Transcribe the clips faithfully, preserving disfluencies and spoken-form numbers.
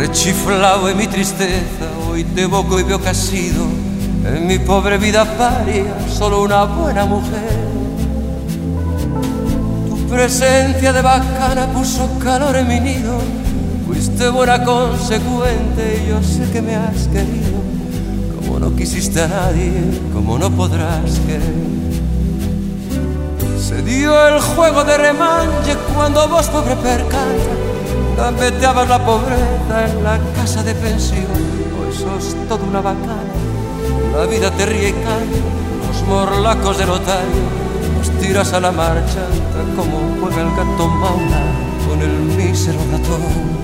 Rechiflado en mi tristeza, hoy te evoco y veo que has sido en mi pobre vida paria solo una buena mujer. Tu presencia de bacana puso calor en mi nido, fuiste buena consecuente y yo sé que me has querido, como no quisiste a nadie, como no podrás querer. Se dio el juego de remanche cuando vos, pobre percanta, gambeteabas la pobreza en la casa de pensión. Hoy sos toda una bacana, la vida te ríe y canta, los morlacos del otario nos tiras a la marcha, tal como juega el gato maula con el mísero ratón.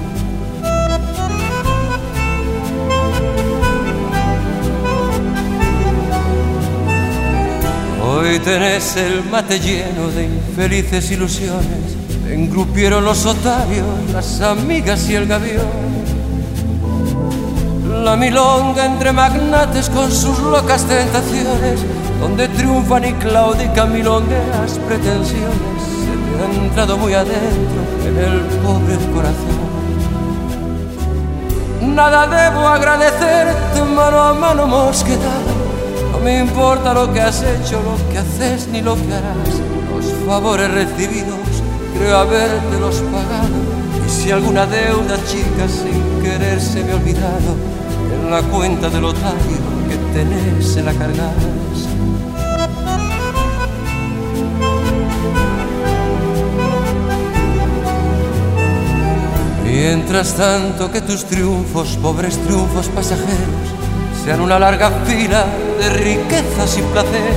Hoy tenés el mate lleno de infelices ilusiones, engrupieron los otarios, las amigas y el gavión. La milonga entre magnates con sus locas tentaciones, donde triunfan y claudican milongueras pretensiones. Se te ha entrado muy adentro en el pobre corazón. Nada debo agradecerte, mano a mano hemos quedado. No me importa lo que has hecho, lo que haces ni lo que harás. Los favores recibidos creo habértelos pagado. Y si alguna deuda chica sin querer se me ha olvidado, en la cuenta del otario que tenés se la cargas. Mientras tanto que tus triunfos, pobres triunfos pasajeros, sean una larga fila de riquezas y placer.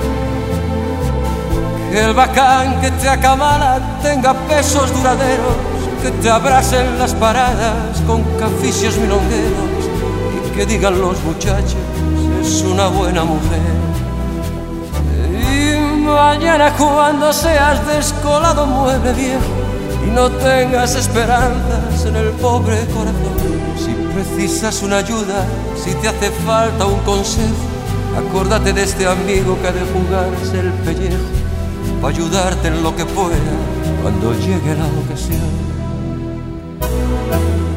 Que el bacán que te acamala tenga pesos duraderos, que te abrasen las paradas con caficios milongueros y que digan los muchachos, es una buena mujer. Y mañana cuando seas descolado mueble viejo y no tengas esperanzas en el pobre corazón, si precisas una ayuda, si te hace falta un consejo, acórdate de este amigo que ha de jugarse el pellejo para ayudarte en lo que pueda cuando llegue la ocasión.